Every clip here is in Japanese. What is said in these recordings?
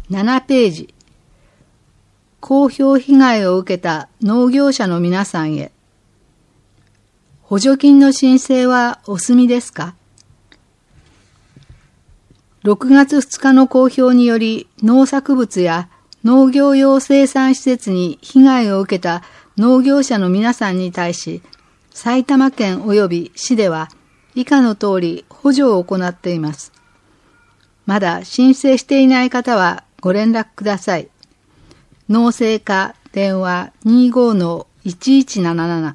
7ページ。風評被害を受けた農業者の皆さんへ。補助金の申請はお済みですか？ 6 月2日の公表により農作物や農業用生産施設に被害を受けた農業者の皆さんに対し、埼玉県及び市では以下の通り補助を行っています。まだ申請していない方はご連絡ください。農政課電話 25-1177。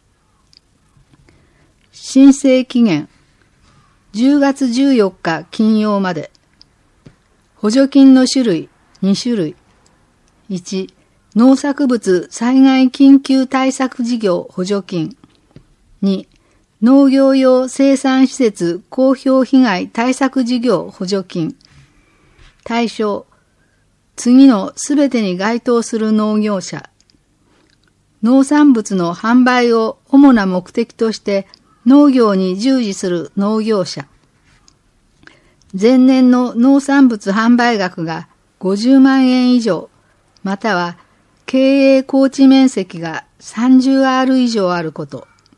申請期限10月14日金曜まで。補助金の種類2種類。1、農作物災害緊急対策事業補助金。2、農業用生産施設風評被害対策事業補助金。対象、次のすべてに該当する農業者。農産物の販売を主な目的として農業に従事する農業者。前年の農産物販売額が50万円以上、または経営耕地面積が 30R 以上あること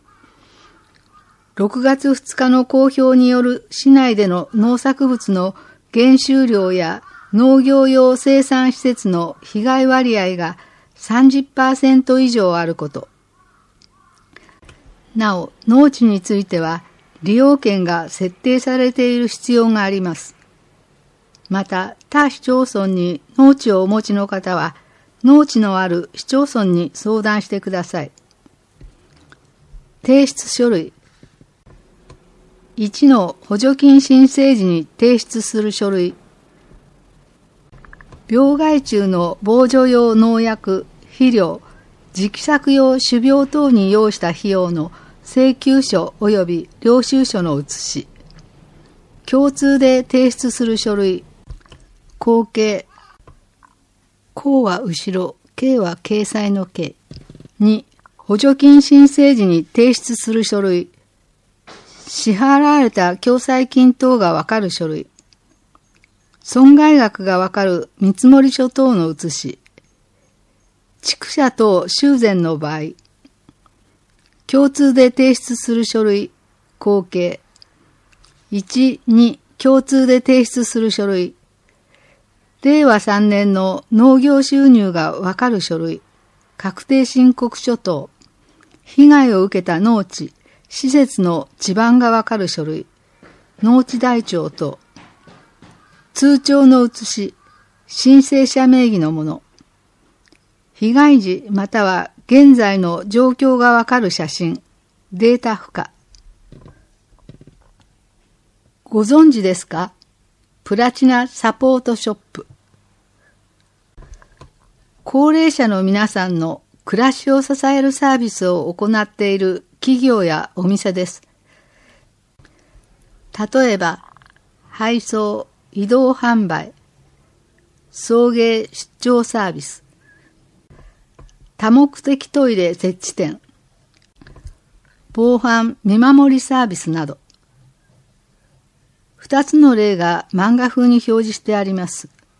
。6月2日の公表による市内での農作物の減収量や農業用生産施設の被害割合が 30% 以上あること。なお、農地については利用権が設定されている必要があります。また、他市町村に農地をお持ちの方は、農地のある市町村に相談してください。提出書類。1の補助金申請時に提出する書類。病害虫の防除用農薬、肥料、直作用種苗等に要した費用の請求書及び領収書の写し。共通で提出する書類。後継。項は後ろ、継は掲載の継。2、補助金申請時に提出する書類。支払われた共済金等がわかる書類。損害額がわかる見積書等の写し。畜舎等修繕の場合。共通で提出する書類。後継。1、2、共通で提出する書類。令和3年の農業収入がわかる書類。確定申告書等。被害を受けた農地、施設の地盤がわかる書類。農地台帳等。通帳の写し、申請者名義のもの。被害時または現在の状況がわかる写真、データ付加。ご存知ですか？プラチナサポートショップ。高齢者の皆さんの暮らしを支えるサービスを行っている企業やお店です。例えば、配送、移動販売、送迎出張サービス、多目的トイレ設置店、防犯見守りサービスなど、2つの例が漫画風に表示してあります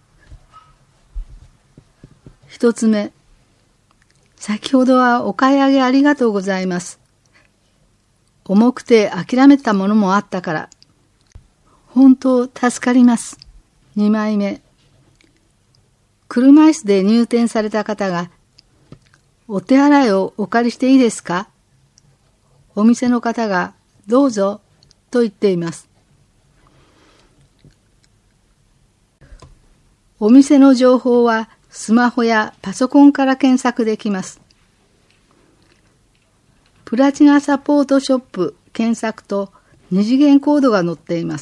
。1つ目、先ほどはお買い上げありがとうございます。重くて諦めたものもあったから、本当助かります。2枚目、車椅子で入店された方が、お手洗いをお借りしていいですか？お店の方が、どうぞ、と言っています。お店の情報はスマホやパソコンから検索できます。プラチナサポートショップ検索と二次元コードが載っています。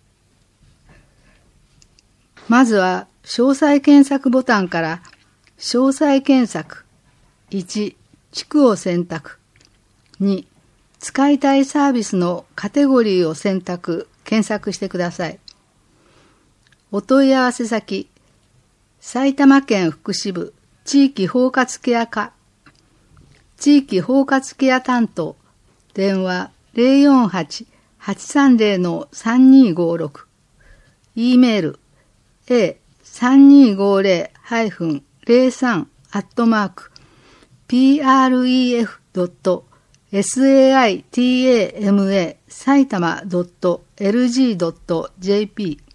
まずは詳細検索ボタンから詳細検索。1、地区を選択。2、使いたいサービスのカテゴリーを選択、検索してください。お問い合わせ先、埼玉県福祉部地域包括ケア課、地域包括ケア担当、電話 048-830-3256、E メール 3250-03@pref.saitama.lg.jp